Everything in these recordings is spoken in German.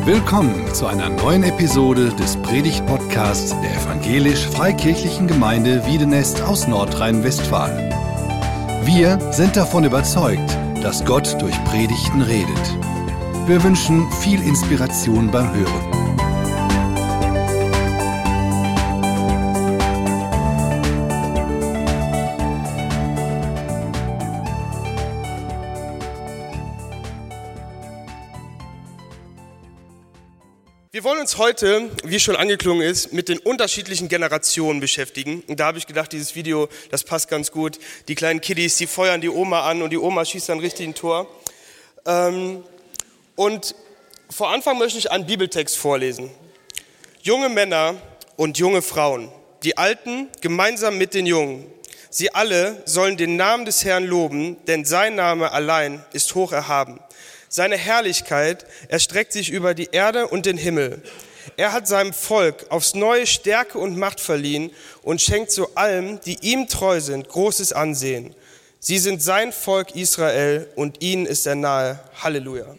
Willkommen zu einer neuen Episode des Predigt-Podcasts der Evangelisch-Freikirchlichen Gemeinde Wiedenest aus Nordrhein-Westfalen. Wir sind davon überzeugt, dass Gott durch Predigten redet. Wir wünschen viel Inspiration beim Hören. Wir wollen uns heute, wie schon angeklungen ist, mit den unterschiedlichen Generationen beschäftigen. Und da habe ich gedacht, dieses Video, das passt ganz gut. Die kleinen Kiddies, die feuern die Oma an und die Oma schießt dann richtig ein Tor. Und vor Anfang möchte ich einen Bibeltext vorlesen. Junge Männer und junge Frauen, die Alten gemeinsam mit den Jungen. Sie alle sollen den Namen des Herrn loben, denn sein Name allein ist hoch erhaben. Seine Herrlichkeit erstreckt sich über die Erde und den Himmel. Er hat seinem Volk aufs Neue Stärke und Macht verliehen und schenkt zu allen, die ihm treu sind, großes Ansehen. Sie sind sein Volk Israel und ihnen ist er nahe. Halleluja.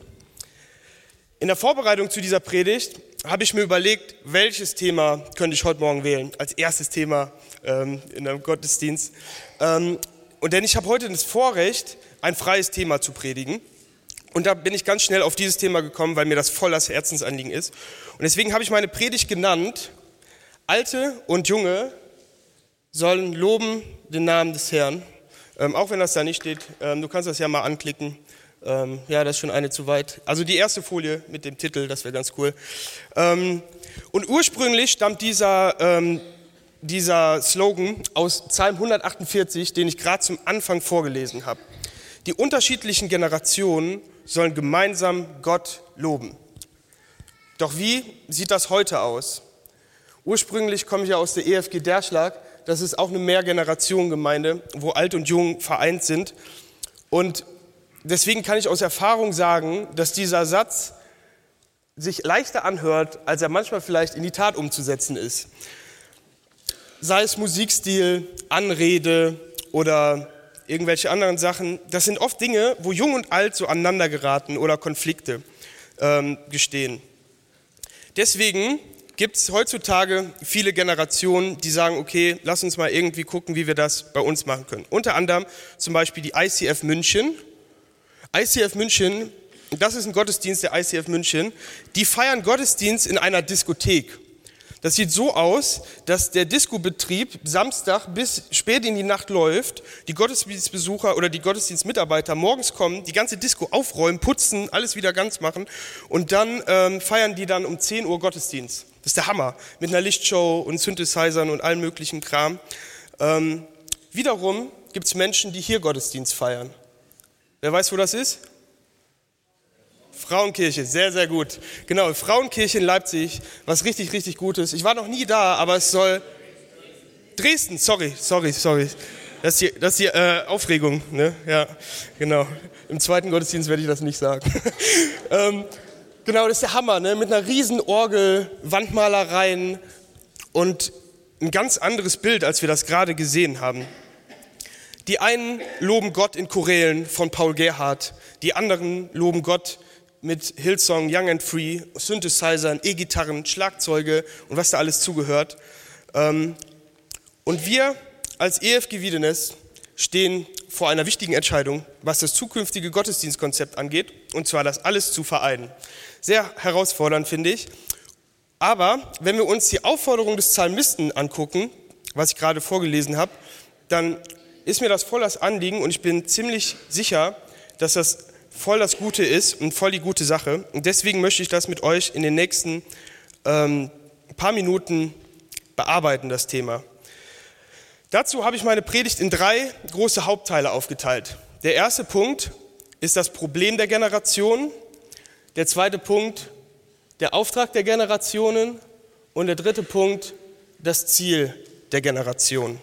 In der Vorbereitung zu dieser Predigt habe ich mir überlegt, welches Thema könnte ich heute Morgen wählen, als erstes Thema in einem Gottesdienst. Denn ich habe heute das Vorrecht, ein freies Thema zu predigen. Und da bin ich ganz schnell auf dieses Thema gekommen, weil mir das voll das Herzensanliegen ist. Und deswegen habe ich meine Predigt genannt: Alte und Junge sollen loben den Namen des Herrn. Auch wenn das da nicht steht, du kannst das ja mal anklicken. Ja, das ist schon eine zu weit. Also die erste Folie mit dem Titel, das wäre ganz cool. Und ursprünglich stammt dieser Slogan aus Psalm 148, den ich gerade zum Anfang vorgelesen habe. Die unterschiedlichen Generationen sollen gemeinsam Gott loben. Doch wie sieht das heute aus? Ursprünglich komme ich ja aus der EFG Derschlag. Das ist auch eine Mehrgenerationengemeinde, wo Alt und Jung vereint sind. Und deswegen kann ich aus Erfahrung sagen, dass dieser Satz sich leichter anhört, als er manchmal vielleicht in die Tat umzusetzen ist. Sei es Musikstil, Anrede oder irgendwelche anderen Sachen, das sind oft Dinge, wo Jung und Alt so aneinander geraten oder Konflikte gestehen. Deswegen gibt es heutzutage viele Generationen, die sagen, okay, lass uns mal irgendwie gucken, wie wir das bei uns machen können. Unter anderem zum Beispiel die ICF München. ICF München, das ist ein Gottesdienst der ICF München, die feiern Gottesdienst in einer Diskothek. Das sieht so aus, dass der Discobetrieb Samstag bis spät in die Nacht läuft, die Gottesdienstbesucher oder die Gottesdienstmitarbeiter morgens kommen, die ganze Disco aufräumen, putzen, alles wieder ganz machen und dann feiern die dann um 10 Uhr Gottesdienst. Das ist der Hammer, mit einer Lichtshow und Synthesizern und allem möglichen Kram. Wiederum gibt es Menschen, die hier Gottesdienst feiern. Wer weiß, wo das ist? Frauenkirche, sehr, sehr gut. Genau, Frauenkirche in Leipzig, was richtig, richtig gut ist. Ich war noch nie da, aber es soll... Dresden, sorry. Das ist die Aufregung, ne? Ja, genau. Im zweiten Gottesdienst werde ich das nicht sagen. Genau, das ist der Hammer, ne? Mit einer riesen Orgel, Wandmalereien und ein ganz anderes Bild, als wir das gerade gesehen haben. Die einen loben Gott in Chorälen von Paul Gerhardt, die anderen loben Gott mit Hillsong, Young and Free, Synthesizern, E-Gitarren, Schlagzeuge und was da alles zugehört. Und wir als EFG Wiedenest stehen vor einer wichtigen Entscheidung, was das zukünftige Gottesdienstkonzept angeht, und zwar das alles zu vereinen. Sehr herausfordernd, finde ich. Aber wenn wir uns die Aufforderung des Psalmisten angucken, was ich gerade vorgelesen habe, dann ist mir das voll das Anliegen und ich bin ziemlich sicher, dass das voll das Gute ist und voll die gute Sache. Und deswegen möchte ich das mit euch in den nächsten paar Minuten bearbeiten, das Thema. Dazu habe ich meine Predigt in 3 große Hauptteile aufgeteilt. Der erste Punkt ist das Problem der Generation. Der zweite Punkt, der Auftrag der Generationen. Und der dritte Punkt, das Ziel der Generation.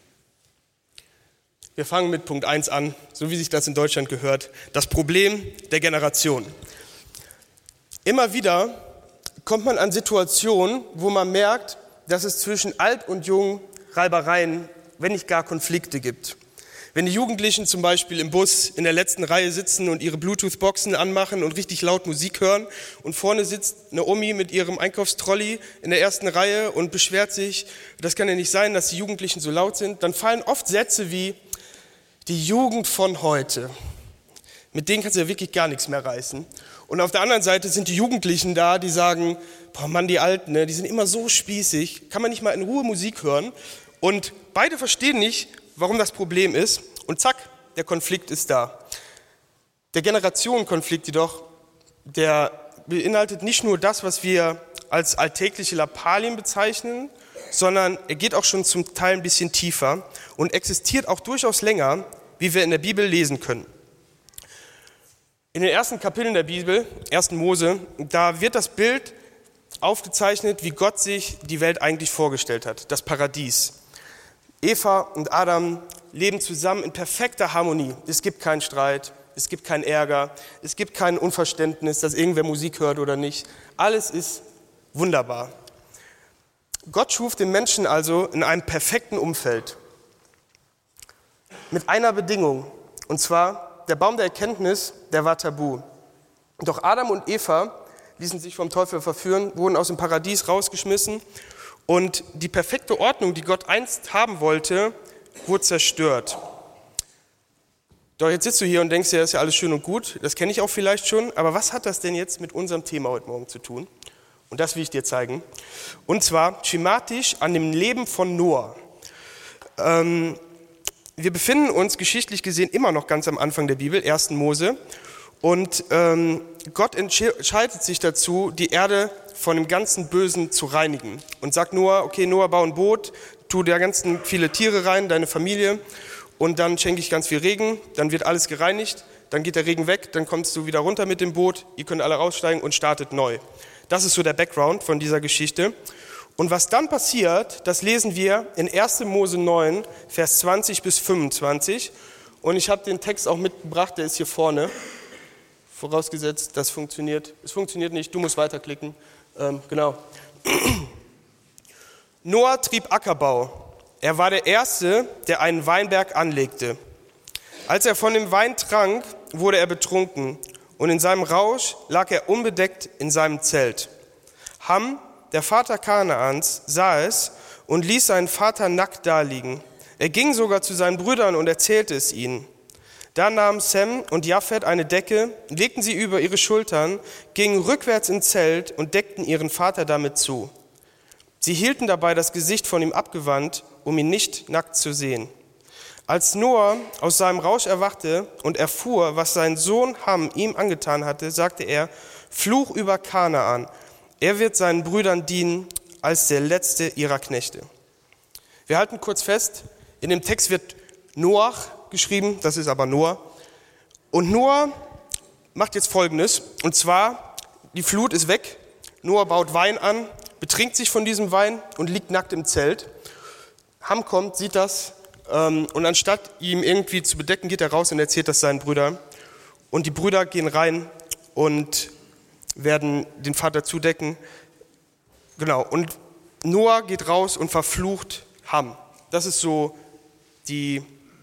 Wir fangen mit Punkt 1 an, so wie sich das in Deutschland gehört, das Problem der Generation. Immer wieder kommt man an Situationen, wo man merkt, dass es zwischen Alt und Jung Reibereien, wenn nicht gar Konflikte gibt. wenn die Jugendlichen zum Beispiel im Bus in der letzten Reihe sitzen und ihre Bluetooth-Boxen anmachen und richtig laut Musik hören und vorne sitzt eine Omi mit ihrem Einkaufstrolley in der ersten Reihe und beschwert sich, das kann ja nicht sein, dass die Jugendlichen so laut sind, dann fallen oft Sätze wie, die Jugend von heute, mit denen kannst du ja wirklich gar nichts mehr reißen. Und auf der anderen Seite sind die Jugendlichen da, die sagen, boah Mann, die Alten, ne, die sind immer so spießig, kann man nicht mal in Ruhe Musik hören? Und beide verstehen nicht, warum das Problem ist. Und zack, der Konflikt ist da. Der Generationenkonflikt jedoch, der beinhaltet nicht nur das, was wir als alltägliche Lappalien bezeichnen, sondern er geht auch schon zum Teil ein bisschen tiefer und existiert auch durchaus länger, wie wir in der Bibel lesen können. In den ersten Kapiteln der Bibel, 1. Mose, da wird das Bild aufgezeichnet, wie Gott sich die Welt eigentlich vorgestellt hat, das Paradies. Eva und Adam leben zusammen in perfekter Harmonie. Es gibt keinen Streit, es gibt keinen Ärger, es gibt kein Unverständnis, dass irgendwer Musik hört oder nicht. Alles ist wunderbar. Gott schuf den Menschen also in einem perfekten Umfeld. Mit einer Bedingung, und zwar der Baum der Erkenntnis, der war tabu. Doch Adam und Eva ließen sich vom Teufel verführen, wurden aus dem Paradies rausgeschmissen und die perfekte Ordnung, die Gott einst haben wollte, wurde zerstört. Doch jetzt sitzt du hier und denkst dir, das ist ja alles schön und gut, das kenne ich auch vielleicht schon, aber was hat das denn jetzt mit unserem Thema heute Morgen zu tun? Und das will ich dir zeigen. Und zwar schematisch an dem Leben von Noah. Wir befinden uns geschichtlich gesehen immer noch ganz am Anfang der Bibel, 1. Mose. Und Gott entscheidet sich dazu, die Erde von dem ganzen Bösen zu reinigen. Und sagt Noah, okay, Noah, bau ein Boot, tu da ganz viele Tiere rein, deine Familie. Und dann schenke ich ganz viel Regen, dann wird alles gereinigt, dann geht der Regen weg, dann kommst du wieder runter mit dem Boot, ihr könnt alle raussteigen und startet neu. Das ist so der Background von dieser Geschichte. Und was dann passiert, das lesen wir in 1. Mose 9, Vers 20 bis 25. Und ich habe den Text auch mitgebracht, der ist hier vorne. Vorausgesetzt, das funktioniert. Es funktioniert nicht, du musst weiterklicken. Genau. Noah trieb Ackerbau. Er war der Erste, der einen Weinberg anlegte. Als er von dem Wein trank, wurde er betrunken. Und in seinem Rausch lag er unbedeckt in seinem Zelt. Ham, der Vater Kanaans, sah es und ließ seinen Vater nackt daliegen. Er ging sogar zu seinen Brüdern und erzählte es ihnen. Da nahmen Sem und Japhet eine Decke, legten sie über ihre Schultern, gingen rückwärts ins Zelt und deckten ihren Vater damit zu. Sie hielten dabei das Gesicht von ihm abgewandt, um ihn nicht nackt zu sehen. Als Noah aus seinem Rausch erwachte und erfuhr, was sein Sohn Ham ihm angetan hatte, sagte er, Fluch über Kanaan, er wird seinen Brüdern dienen als der letzte ihrer Knechte. Wir halten kurz fest, in dem Text wird Noach geschrieben, das ist aber Noah. Und Noah macht jetzt Folgendes, und zwar, die Flut ist weg, Noah baut Wein an, betrinkt sich von diesem Wein und liegt nackt im Zelt. Ham kommt, sieht das, und anstatt ihm irgendwie zu bedecken, geht er raus und erzählt das seinen Brüdern. Und die Brüder gehen rein und werden den Vater zudecken. Genau, und Noah geht raus und verflucht Ham. Das ist so die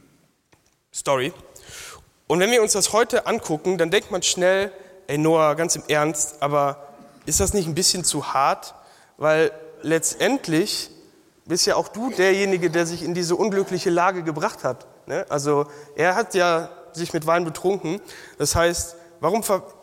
Story. Und wenn wir uns das heute angucken, dann denkt man schnell, ey Noah, ganz im Ernst, aber ist das nicht ein bisschen zu hart? Weil letztendlich bist ja auch du derjenige, der sich in diese unglückliche Lage gebracht hat. Ne? Also er hat ja sich mit Wein betrunken. Das heißt, warum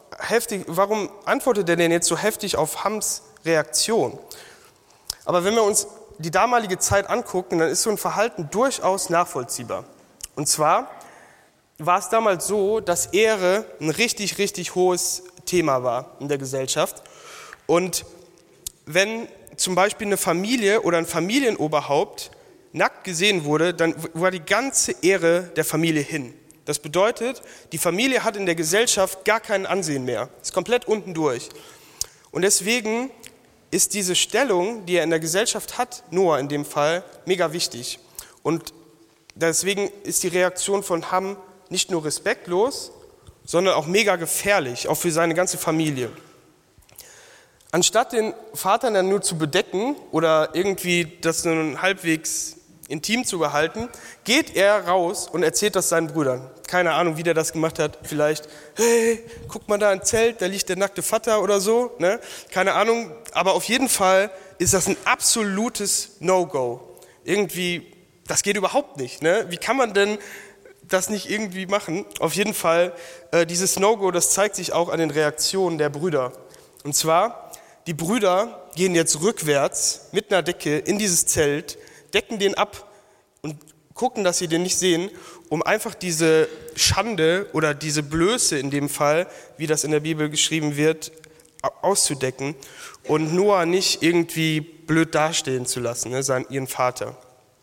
antwortet er denn jetzt so heftig auf Hams Reaktion? Aber wenn wir uns die damalige Zeit angucken, dann ist so ein Verhalten durchaus nachvollziehbar. Und zwar war es damals so, dass Ehre ein richtig, richtig hohes Thema war in der Gesellschaft. Und wenn zum Beispiel eine Familie oder ein Familienoberhaupt nackt gesehen wurde, dann war die ganze Ehre der Familie hin. Das bedeutet, die Familie hat in der Gesellschaft gar kein Ansehen mehr, ist komplett unten durch. Und deswegen ist diese Stellung, die er in der Gesellschaft hat, Noah in dem Fall, mega wichtig. Und deswegen ist die Reaktion von Ham nicht nur respektlos, sondern auch mega gefährlich, auch für seine ganze Familie. Anstatt den Vater dann nur zu bedecken oder irgendwie das nun halbwegs intim zu behalten, geht er raus und erzählt das seinen Brüdern. Keine Ahnung, wie der das gemacht hat. Vielleicht, hey, guck mal da ein Zelt, da liegt der nackte Vater oder so. Ne? Keine Ahnung, aber auf jeden Fall ist das ein absolutes No-Go. Irgendwie, das geht überhaupt nicht. Ne? Wie kann man denn das nicht irgendwie machen? Auf jeden Fall, dieses No-Go, das zeigt sich auch an den Reaktionen der Brüder. Und zwar, die Brüder gehen jetzt rückwärts mit einer Decke in dieses Zelt, decken den ab und gucken, dass sie den nicht sehen, um einfach diese Schande oder diese Blöße in dem Fall, wie das in der Bibel geschrieben wird, auszudecken und Noah nicht irgendwie blöd dastehen zu lassen, ne, ihren Vater.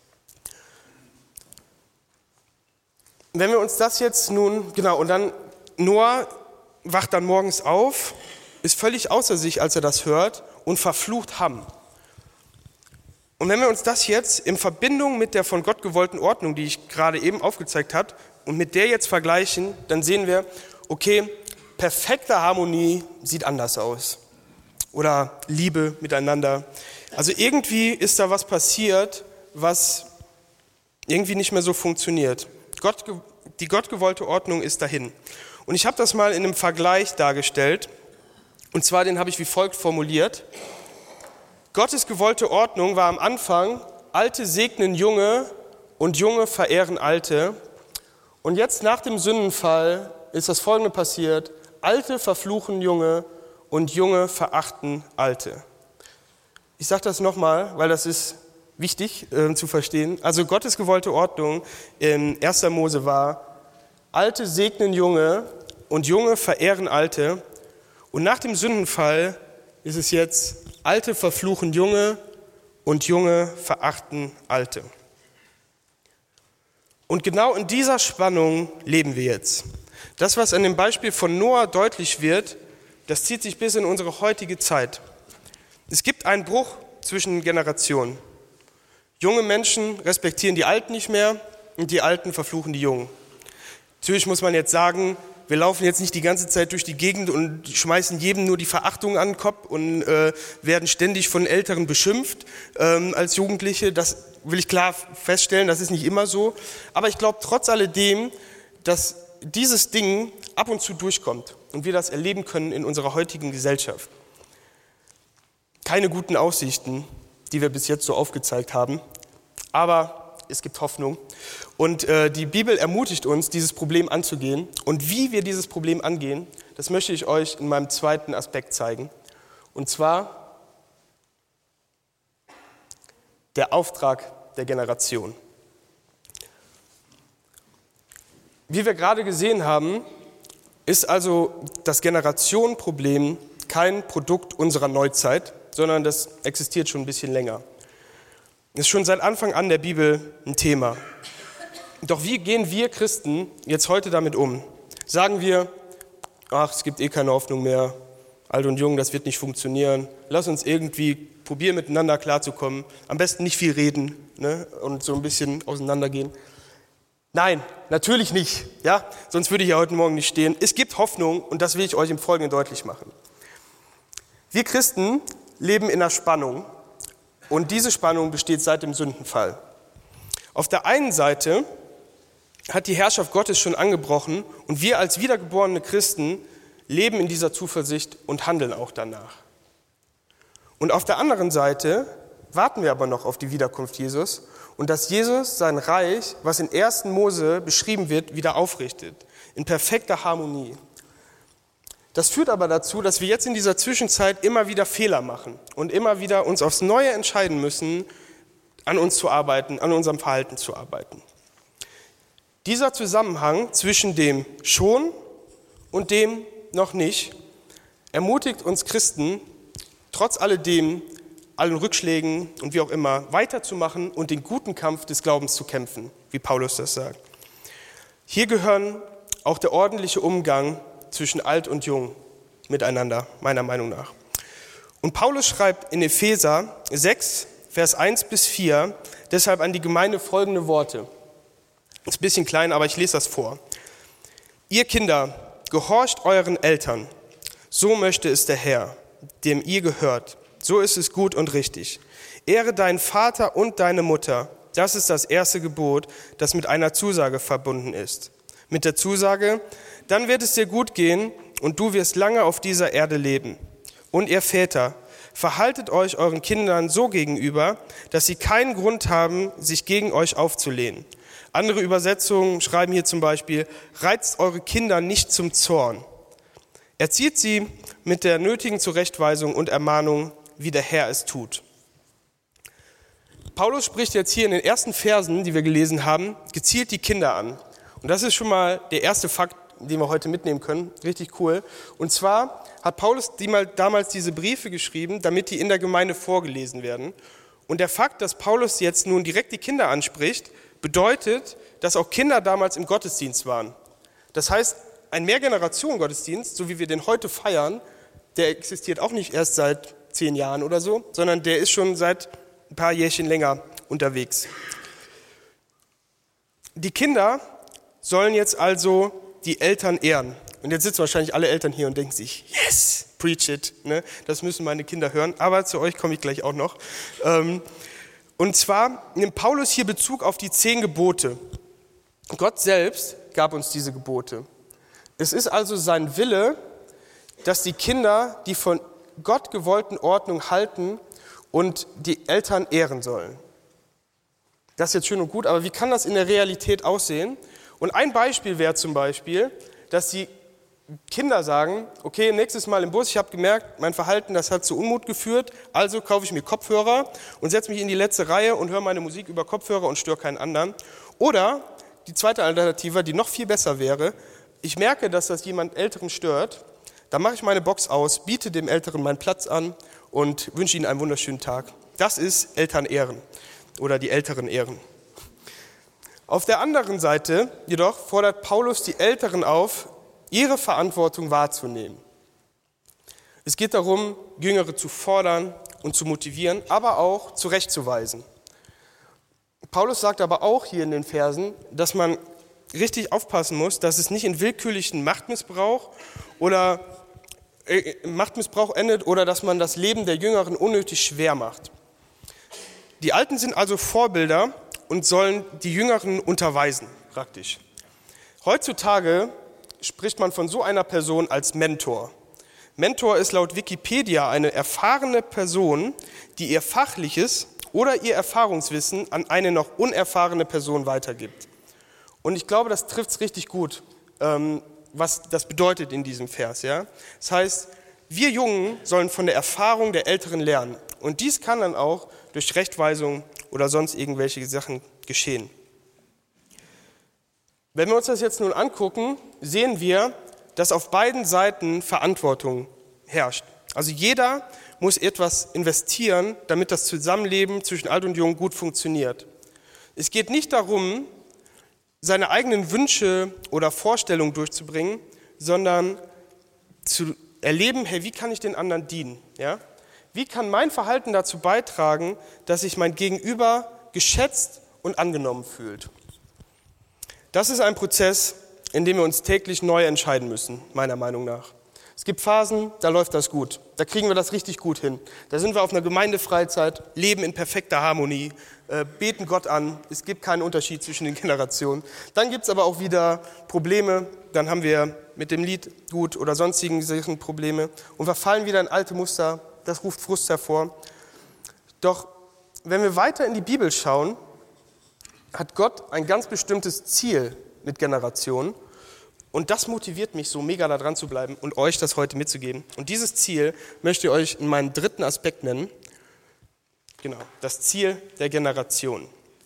Wenn wir uns das jetzt nun, genau, und dann Noah wacht dann morgens auf, ist völlig außer sich, als er das hört und verflucht Ham. Und wenn wir uns das jetzt in Verbindung mit der von Gott gewollten Ordnung, die ich gerade eben aufgezeigt habe, und mit der jetzt vergleichen, dann sehen wir, okay, perfekte Harmonie sieht anders aus. Oder Liebe miteinander. Also irgendwie ist da was passiert, was irgendwie nicht mehr so funktioniert. Die gottgewollte Ordnung ist dahin. Und ich habe das mal in einem Vergleich dargestellt. Und zwar, den habe ich wie folgt formuliert. Gottes gewollte Ordnung war am Anfang, Alte segnen Junge und Junge verehren Alte. Und jetzt nach dem Sündenfall ist das Folgende passiert. Alte verfluchen Junge und Junge verachten Alte. Ich sage das nochmal, weil das ist wichtig zu verstehen. Also Gottes gewollte Ordnung in 1. Mose war, Alte segnen Junge und Junge verehren Alte. Und nach dem Sündenfall ist es jetzt, Alte verfluchen Junge und Junge verachten Alte. Und genau in dieser Spannung leben wir jetzt. Das, was an dem Beispiel von Noah deutlich wird, das zieht sich bis in unsere heutige Zeit. Es gibt einen Bruch zwischen Generationen. Junge Menschen respektieren die Alten nicht mehr und die Alten verfluchen die Jungen. Natürlich muss man jetzt sagen, wir laufen jetzt nicht die ganze Zeit durch die Gegend und schmeißen jedem nur die Verachtung an den Kopf und werden ständig von Älteren beschimpft als Jugendliche. Das will ich klar feststellen, das ist nicht immer so. Aber ich glaube trotz alledem, dass dieses Ding ab und zu durchkommt und wir das erleben können in unserer heutigen Gesellschaft. Keine guten Aussichten, die wir bis jetzt so aufgezeigt haben, aber es gibt Hoffnung. Und die Bibel ermutigt uns, dieses Problem anzugehen. Und wie wir dieses Problem angehen, das möchte ich euch in meinem zweiten Aspekt zeigen. Und zwar der Auftrag der Generation. Wie wir gerade gesehen haben, ist also das Generationenproblem kein Produkt unserer Neuzeit, sondern das existiert schon ein bisschen länger. Das ist schon seit Anfang an der Bibel ein Thema. Doch wie gehen wir Christen jetzt heute damit um? Sagen wir, ach, es gibt eh keine Hoffnung mehr, alt und jung, das wird nicht funktionieren. Lass uns irgendwie probieren, miteinander klarzukommen. Am besten nicht viel reden, ne? Und so ein bisschen auseinandergehen. Nein, natürlich nicht. Ja? Sonst würde ich ja heute Morgen nicht stehen. Es gibt Hoffnung und das will ich euch im Folgenden deutlich machen. Wir Christen leben in einer Spannung und diese Spannung besteht seit dem Sündenfall. Auf der einen Seite hat die Herrschaft Gottes schon angebrochen und wir als wiedergeborene Christen leben in dieser Zuversicht und handeln auch danach. Und auf der anderen Seite warten wir aber noch auf die Wiederkunft Jesus und dass Jesus sein Reich, was in 1. Mose beschrieben wird, wieder aufrichtet, in perfekter Harmonie. Das führt aber dazu, dass wir jetzt in dieser Zwischenzeit immer wieder Fehler machen und immer wieder uns aufs Neue entscheiden müssen, an uns zu arbeiten, an unserem Verhalten zu arbeiten. Dieser Zusammenhang zwischen dem schon und dem noch nicht ermutigt uns Christen, trotz alledem, allen Rückschlägen und wie auch immer, weiterzumachen und den guten Kampf des Glaubens zu kämpfen, wie Paulus das sagt. Hier gehören auch der ordentliche Umgang zwischen alt und jung miteinander, meiner Meinung nach. Und Paulus schreibt in Epheser 6, Vers 1 bis 4, deshalb an die Gemeinde folgende Worte. Ist ein bisschen klein, aber ich lese das vor. Ihr Kinder, gehorcht euren Eltern, so möchte es der Herr, dem ihr gehört. So ist es gut und richtig. Ehre deinen Vater und deine Mutter, Das ist das erste Gebot, das mit einer Zusage verbunden ist. Mit der Zusage, dann wird es dir gut gehen und du wirst lange auf dieser Erde leben. Und ihr Väter, verhaltet euch euren Kindern so gegenüber, dass sie keinen Grund haben, sich gegen euch aufzulehnen. Andere Übersetzungen schreiben hier zum Beispiel, reizt eure Kinder nicht zum Zorn. Erzieht sie mit der nötigen Zurechtweisung und Ermahnung, wie der Herr es tut. Paulus spricht jetzt hier in den ersten Versen, die wir gelesen haben, gezielt die Kinder an. Und das ist schon mal der erste Fakt, den wir heute mitnehmen können. Richtig cool. Und zwar hat Paulus damals diese Briefe geschrieben, damit die in der Gemeinde vorgelesen werden. Und der Fakt, dass Paulus jetzt nun direkt die Kinder anspricht, bedeutet, dass auch Kinder damals im Gottesdienst waren. Das heißt, ein Mehrgenerationen-Gottesdienst, so wie wir den heute feiern, der existiert auch nicht erst seit 10 Jahren oder so, sondern der ist schon seit ein paar Jährchen länger unterwegs. Die Kinder sollen jetzt also die Eltern ehren. Und jetzt sitzen wahrscheinlich alle Eltern hier und denken sich, yes, preach it, ne? Das müssen meine Kinder hören, aber zu euch komme ich gleich auch noch. Und zwar nimmt Paulus hier Bezug auf die 10 Gebote. Gott selbst gab uns diese Gebote. Es ist also sein Wille, dass die Kinder die von Gott gewollten Ordnung halten und die Eltern ehren sollen. Das ist jetzt schön und gut, aber wie kann das in der Realität aussehen? Und ein Beispiel wäre zum Beispiel, dass die Kinder sagen, okay, nächstes Mal im Bus, ich habe gemerkt, mein Verhalten, das hat zu Unmut geführt, also kaufe ich mir Kopfhörer und setze mich in die letzte Reihe und höre meine Musik über Kopfhörer und störe keinen anderen. Oder die zweite Alternative, die noch viel besser wäre, ich merke, dass das jemand Älteren stört, dann mache ich meine Box aus, biete dem Älteren meinen Platz an und wünsche ihnen einen wunderschönen Tag. Das ist Eltern ehren oder die Älteren ehren. Auf der anderen Seite jedoch fordert Paulus die Älteren auf, ihre Verantwortung wahrzunehmen. Es geht darum, Jüngere zu fordern und zu motivieren, aber auch zurechtzuweisen. Paulus sagt aber auch hier in den Versen, dass man richtig aufpassen muss, dass es nicht in willkürlichen Machtmissbrauch endet oder dass man das Leben der Jüngeren unnötig schwer macht. Die Alten sind also Vorbilder und sollen die Jüngeren unterweisen, praktisch. Heutzutage spricht man von so einer Person als Mentor. Mentor ist laut Wikipedia eine erfahrene Person, die ihr fachliches oder ihr Erfahrungswissen an eine noch unerfahrene Person weitergibt. Und ich glaube, das trifft es richtig gut, was das bedeutet in diesem Vers. Ja? Das heißt, wir Jungen sollen von der Erfahrung der Älteren lernen. Und dies kann dann auch durch Rechtweisung oder sonst irgendwelche Sachen geschehen. Wenn wir uns das jetzt nun angucken, sehen wir, dass auf beiden Seiten Verantwortung herrscht. Also jeder muss etwas investieren, damit das Zusammenleben zwischen Alt und Jung gut funktioniert. Es geht nicht darum, seine eigenen Wünsche oder Vorstellungen durchzubringen, sondern zu erleben, hey, wie kann ich den anderen dienen? Ja? Wie kann mein Verhalten dazu beitragen, dass sich mein Gegenüber geschätzt und angenommen fühlt? Das ist ein Prozess, in dem wir uns täglich neu entscheiden müssen, meiner Meinung nach. Es gibt Phasen, da läuft das gut. Da kriegen wir das richtig gut hin. Da sind wir auf einer Gemeindefreizeit, leben in perfekter Harmonie, beten Gott an. Es gibt keinen Unterschied zwischen den Generationen. Dann gibt es aber auch wieder Probleme. Dann haben wir mit dem Lied gut oder sonstigen Sachen Probleme. Und wir fallen wieder in alte Muster. Das ruft Frust hervor. Doch wenn wir weiter in die Bibel schauen, hat Gott ein ganz bestimmtes Ziel mit Generationen. Und das motiviert mich so mega da dran zu bleiben und euch das heute mitzugeben. Und dieses Ziel möchte ich euch in meinem dritten Aspekt nennen. Genau, das Ziel der Generation.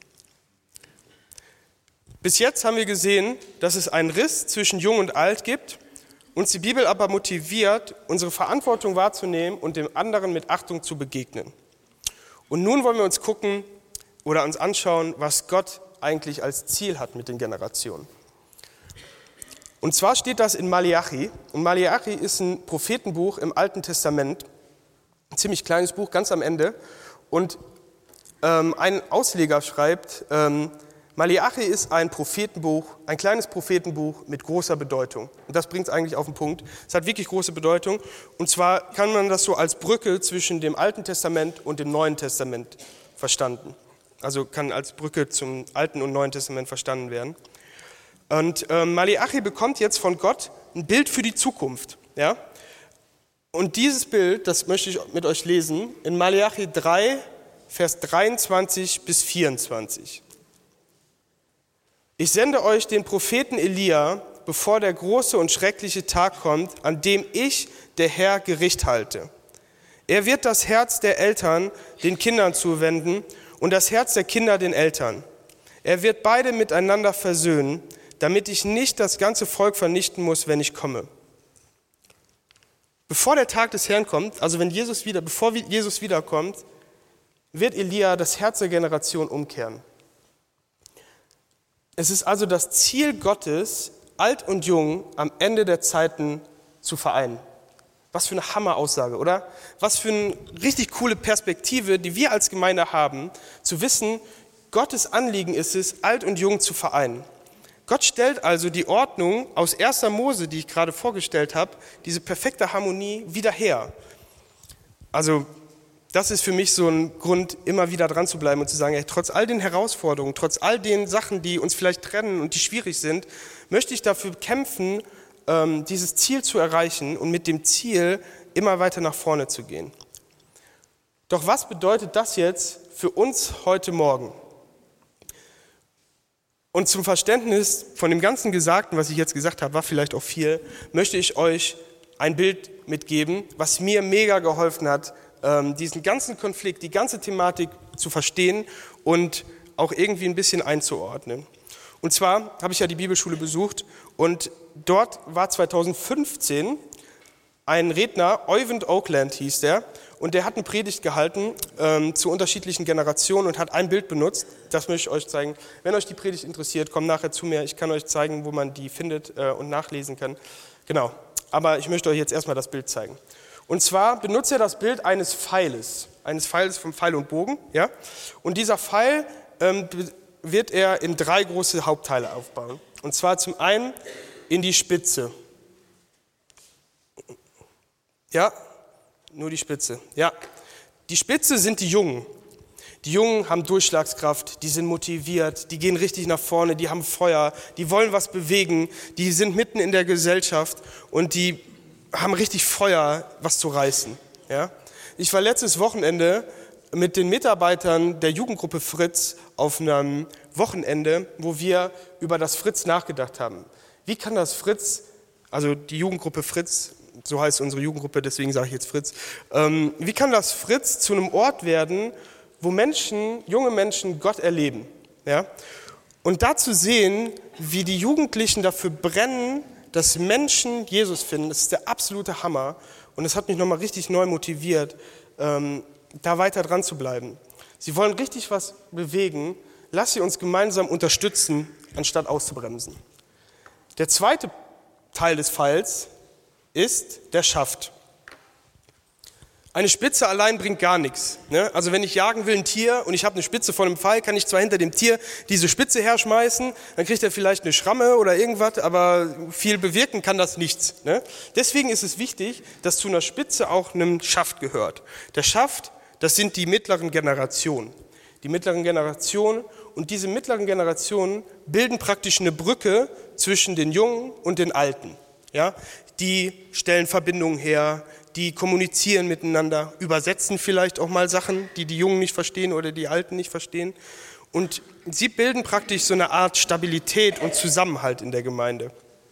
Bis jetzt haben wir gesehen, dass es einen Riss zwischen Jung und Alt gibt, uns die Bibel aber motiviert, unsere Verantwortung wahrzunehmen und dem anderen mit Achtung zu begegnen. Und nun wollen wir uns gucken oder uns anschauen, was Gott eigentlich als Ziel hat mit den Generationen. Und zwar steht das in Maleachi. Und Maleachi ist ein Prophetenbuch im Alten Testament, ein ziemlich kleines Buch, ganz am Ende. Und ein Ausleger schreibt, Maleachi ist ein Prophetenbuch, ein kleines Prophetenbuch mit großer Bedeutung. Und das bringt es eigentlich auf den Punkt. Es hat wirklich große Bedeutung. Und zwar kann man das so als Brücke zwischen dem Alten Testament und dem Neuen Testament verstanden. Also kann als Brücke zum Alten und Neuen Testament verstanden werden. Und Maleachi bekommt jetzt von Gott ein Bild für die Zukunft. Ja? Und dieses Bild, das möchte ich mit euch lesen, in Maleachi 3, Vers 23 bis 24. Ich sende euch den Propheten Elia, bevor der große und schreckliche Tag kommt, an dem ich, der Herr, Gericht halte. Er wird das Herz der Eltern den Kindern zuwenden und das Herz der Kinder den Eltern. Er wird beide miteinander versöhnen, damit ich nicht das ganze Volk vernichten muss, wenn ich komme. Bevor der Tag des Herrn kommt, also bevor Jesus wiederkommt, wird Elia das Herz der Generation umkehren. Es ist also das Ziel Gottes, alt und jung am Ende der Zeiten zu vereinen. Was für eine Hammeraussage, oder? Was für eine richtig coole Perspektive, die wir als Gemeinde haben, zu wissen, Gottes Anliegen ist es, alt und jung zu vereinen. Gott stellt also die Ordnung aus 1. Mose, die ich gerade vorgestellt habe, diese perfekte Harmonie wieder her. Also das ist für mich so ein Grund, immer wieder dran zu bleiben und zu sagen, ey, trotz all den Herausforderungen, trotz all den Sachen, die uns vielleicht trennen und die schwierig sind, möchte ich dafür kämpfen, dieses Ziel zu erreichen und mit dem Ziel immer weiter nach vorne zu gehen. Doch was bedeutet das jetzt für uns heute Morgen? Und zum Verständnis von dem ganzen Gesagten, was ich jetzt gesagt habe, war vielleicht auch viel, möchte ich euch ein Bild mitgeben, was mir mega geholfen hat, diesen ganzen Konflikt, die ganze Thematik zu verstehen und auch irgendwie ein bisschen einzuordnen. Und zwar habe ich ja die Bibelschule besucht und dort war 2015 ein Redner, Oyvind Oakland hieß der, und der hat eine Predigt gehalten zu unterschiedlichen Generationen und hat ein Bild benutzt. Das möchte ich euch zeigen. Wenn euch die Predigt interessiert, kommt nachher zu mir. Ich kann euch zeigen, wo man die findet und nachlesen kann. Genau, aber ich möchte euch jetzt erstmal das Bild zeigen. Und zwar benutzt er das Bild eines Pfeiles vom Pfeil und Bogen. Ja? Und dieser Pfeil wird er in 3 große Hauptteile aufbauen. Und zwar zum einen in die Spitze. Ja, nur die Spitze. Ja, die Spitze sind die Jungen. Die Jungen haben Durchschlagskraft, die sind motiviert, die gehen richtig nach vorne, die haben Feuer, die wollen was bewegen, die sind mitten in der Gesellschaft und die haben richtig Feuer, was zu reißen. Ja? Ich war letztes Wochenende mit den Mitarbeitern der Jugendgruppe Fritz auf einem Wochenende, wo wir über das Fritz nachgedacht haben. Wie kann das Fritz, also die Jugendgruppe Fritz, so heißt unsere Jugendgruppe, deswegen sage ich jetzt Fritz, wie kann das Fritz zu einem Ort werden, wo junge Menschen Gott erleben? Ja? Und da zu sehen, wie die Jugendlichen dafür brennen, dass Menschen Jesus finden, das ist der absolute Hammer. Und es hat mich nochmal richtig neu motiviert, da weiter dran zu bleiben. Sie wollen richtig was bewegen. Lass sie uns gemeinsam unterstützen, anstatt auszubremsen. Der zweite Teil des Pfeils ist der Schaft. Eine Spitze allein bringt gar nichts. Ne? Also wenn ich jagen will, ein Tier, und ich habe eine Spitze von einem Pfeil, kann ich zwar hinter dem Tier diese Spitze herschmeißen, dann kriegt er vielleicht eine Schramme oder irgendwas, aber viel bewirken kann das nichts. Ne? Deswegen ist es wichtig, dass zu einer Spitze auch ein Schaft gehört. Der Schaft, das sind die mittleren Generationen. Die mittleren Generationen, und diese mittleren Generationen bilden praktisch eine Brücke zwischen den Jungen und den Alten. Ja? Die stellen Verbindungen her, die kommunizieren miteinander, übersetzen vielleicht auch mal Sachen, die die Jungen nicht verstehen oder die Alten nicht verstehen. Und sie bilden praktisch so eine Art Stabilität und Zusammenhalt in der Gemeinde.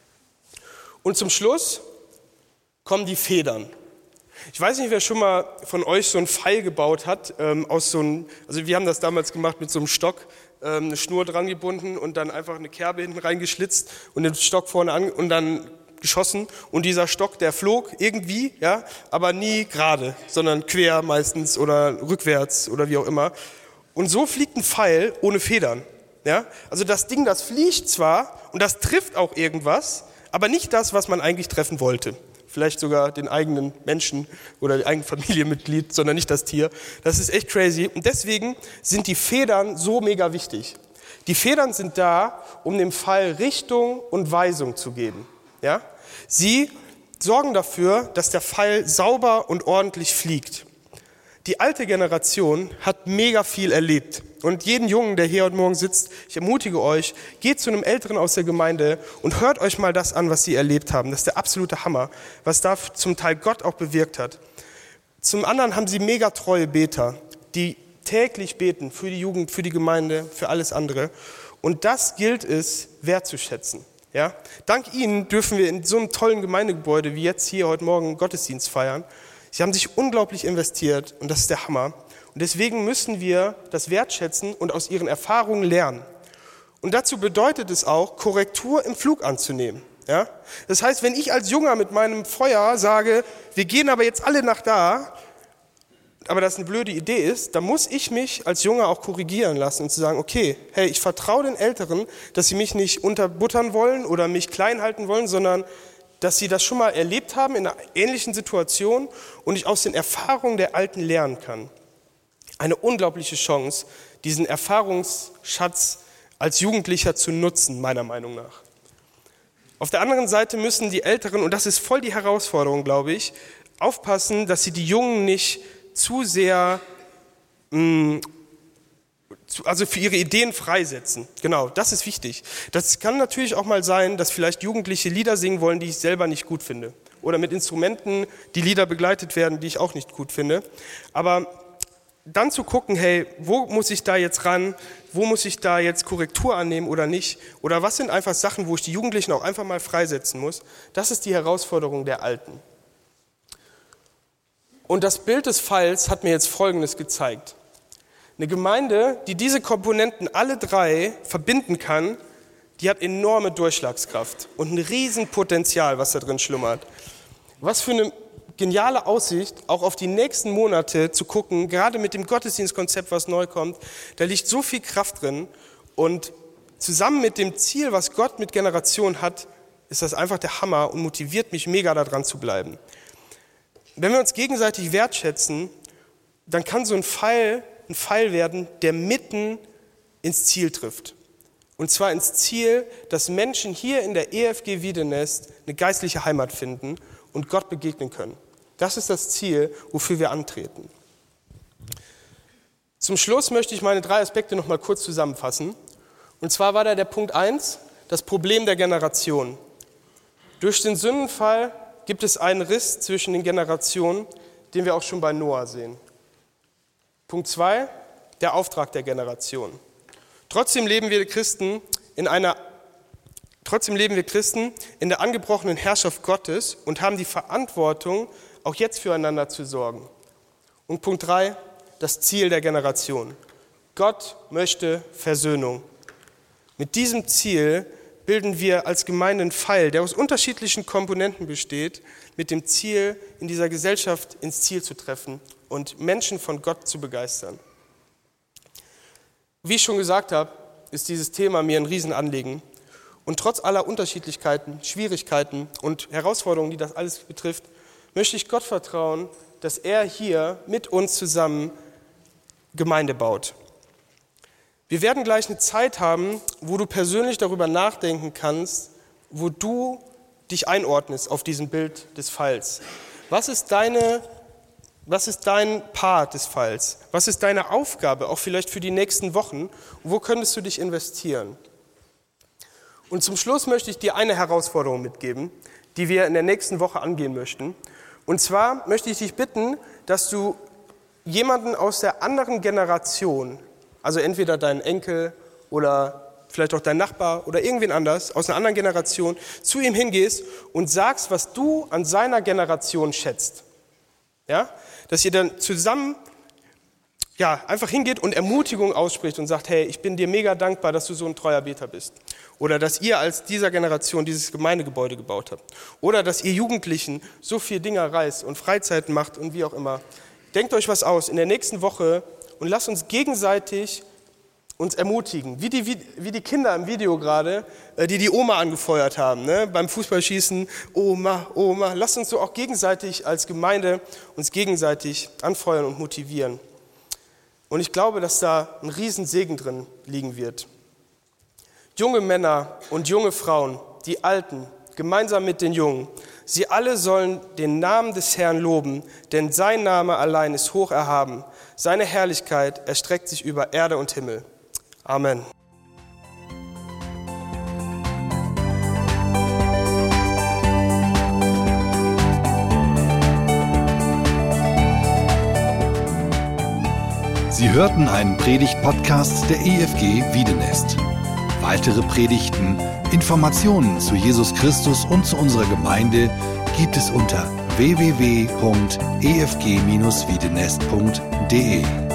Und zum Schluss kommen die Federn. Ich weiß nicht, wer schon mal von euch so einen Pfeil gebaut hat, also wir haben das damals gemacht mit so einem Stock, eine Schnur dran gebunden und dann einfach eine Kerbe hinten reingeschlitzt und den Stock vorne an und dann geschossen, und dieser Stock, der flog irgendwie, ja, aber nie gerade, sondern quer meistens oder rückwärts oder wie auch immer. Und so fliegt ein Pfeil ohne Federn. Ja? Also das Ding, das fliegt zwar und das trifft auch irgendwas, aber nicht das, was man eigentlich treffen wollte. Vielleicht sogar den eigenen Menschen oder den eigenen Familienmitglied, sondern nicht das Tier. Das ist echt crazy. Und deswegen sind die Federn so mega wichtig. Die Federn sind da, um dem Pfeil Richtung und Weisung zu geben. Ja? Sie sorgen dafür, dass der Pfeil sauber und ordentlich fliegt. Die alte Generation hat mega viel erlebt. Und jeden Jungen, der hier heute Morgen sitzt, ich ermutige euch, geht zu einem Älteren aus der Gemeinde und hört euch mal das an, was sie erlebt haben. Das ist der absolute Hammer, was da zum Teil Gott auch bewirkt hat. Zum anderen haben sie mega treue Beter, die täglich beten für die Jugend, für die Gemeinde, für alles andere. Und das gilt es wertzuschätzen. Ja? Dank ihnen dürfen wir in so einem tollen Gemeindegebäude wie jetzt hier heute Morgen Gottesdienst feiern. Sie haben sich unglaublich investiert und das ist der Hammer. Und deswegen müssen wir das wertschätzen und aus ihren Erfahrungen lernen. Und dazu bedeutet es auch, Korrektur im Flug anzunehmen. Ja? Das heißt, wenn ich als Junger mit meinem Feuer sage, wir gehen aber jetzt alle nach da, aber das eine blöde Idee ist, dann muss ich mich als Junger auch korrigieren lassen und zu sagen, okay, hey, ich vertraue den Älteren, dass sie mich nicht unterbuttern wollen oder mich klein halten wollen, sondern dass sie das schon mal erlebt haben in einer ähnlichen Situation und ich aus den Erfahrungen der Alten lernen kann. Eine unglaubliche Chance, diesen Erfahrungsschatz als Jugendlicher zu nutzen, meiner Meinung nach. Auf der anderen Seite müssen die Älteren, und das ist voll die Herausforderung, glaube ich, aufpassen, dass sie die Jungen nicht zu sehr, also für ihre Ideen freisetzen. Genau, das ist wichtig. Das kann natürlich auch mal sein, dass vielleicht Jugendliche Lieder singen wollen, die ich selber nicht gut finde. Oder mit Instrumenten, die Lieder begleitet werden, die ich auch nicht gut finde. Aber dann zu gucken, hey, wo muss ich da jetzt ran? Wo muss ich da jetzt Korrektur annehmen oder nicht? Oder was sind einfach Sachen, wo ich die Jugendlichen auch einfach mal freisetzen muss? Das ist die Herausforderung der Alten. Und das Bild des Pfeils hat mir jetzt Folgendes gezeigt. Eine Gemeinde, die diese Komponenten alle drei verbinden kann, die hat enorme Durchschlagskraft und ein Riesenpotenzial, was da drin schlummert. Was für eine geniale Aussicht, auch auf die nächsten Monate zu gucken, gerade mit dem Gottesdienstkonzept, was neu kommt, da liegt so viel Kraft drin und zusammen mit dem Ziel, was Gott mit Generationen hat, ist das einfach der Hammer und motiviert mich mega daran zu bleiben. Wenn wir uns gegenseitig wertschätzen, dann kann so ein Pfeil werden, der mitten ins Ziel trifft. Und zwar ins Ziel, dass Menschen hier in der EFG Wiedenest eine geistliche Heimat finden und Gott begegnen können. Das ist das Ziel, wofür wir antreten. Zum Schluss möchte ich meine 3 Aspekte noch mal kurz zusammenfassen. Und zwar war da der Punkt 1, das Problem der Generation. Durch den Sündenfall gibt es einen Riss zwischen den Generationen, den wir auch schon bei Noah sehen. Punkt 2, der Auftrag der Generation. Trotzdem leben wir Christen in der angebrochenen Herrschaft Gottes und haben die Verantwortung, auch jetzt füreinander zu sorgen. Und Punkt 3, das Ziel der Generation. Gott möchte Versöhnung. Mit diesem Ziel bilden wir als Gemeinde einen Pfeil, der aus unterschiedlichen Komponenten besteht, mit dem Ziel, in dieser Gesellschaft ins Ziel zu treffen und Menschen von Gott zu begeistern. Wie ich schon gesagt habe, ist dieses Thema mir ein Riesenanliegen. Und trotz aller Unterschiedlichkeiten, Schwierigkeiten und Herausforderungen, die das alles betrifft, möchte ich Gott vertrauen, dass er hier mit uns zusammen Gemeinde baut. Wir werden gleich eine Zeit haben, wo du persönlich darüber nachdenken kannst, wo du dich einordnest auf diesem Bild des Pfeils. Was ist dein Part des Pfeils? Was ist deine Aufgabe, auch vielleicht für die nächsten Wochen? Wo könntest du dich investieren? Und zum Schluss möchte ich dir eine Herausforderung mitgeben, die wir in der nächsten Woche angehen möchten. Und zwar möchte ich dich bitten, dass du jemanden aus der anderen Generation, also entweder deinen Enkel oder vielleicht auch dein Nachbar oder irgendwen anders aus einer anderen Generation, zu ihm hingehst und sagst, was du an seiner Generation schätzt. Ja? Dass ihr dann zusammen einfach hingeht und Ermutigung ausspricht und sagt, hey, ich bin dir mega dankbar, dass du so ein treuer Beter bist. Oder dass ihr als dieser Generation dieses Gemeindegebäude gebaut habt. Oder dass ihr Jugendlichen so viel Dinge reist und Freizeiten macht und wie auch immer. Denkt euch was aus in der nächsten Woche und lasst uns gegenseitig uns ermutigen. Wie die Kinder im Video gerade, die Oma angefeuert haben, ne? Beim Fußballschießen, Oma, Oma. Lasst uns so auch gegenseitig als Gemeinde uns gegenseitig anfeuern und motivieren. Und ich glaube, dass da ein Riesensegen drin liegen wird. Junge Männer und junge Frauen, die Alten, gemeinsam mit den Jungen, sie alle sollen den Namen des Herrn loben, denn sein Name allein ist hoch erhaben. Seine Herrlichkeit erstreckt sich über Erde und Himmel. Amen. Sie hörten einen Predigt-Podcast der EFG Wiedenest. Weitere Predigten, Informationen zu Jesus Christus und zu unserer Gemeinde gibt es unter www.efg-wiedenest.de.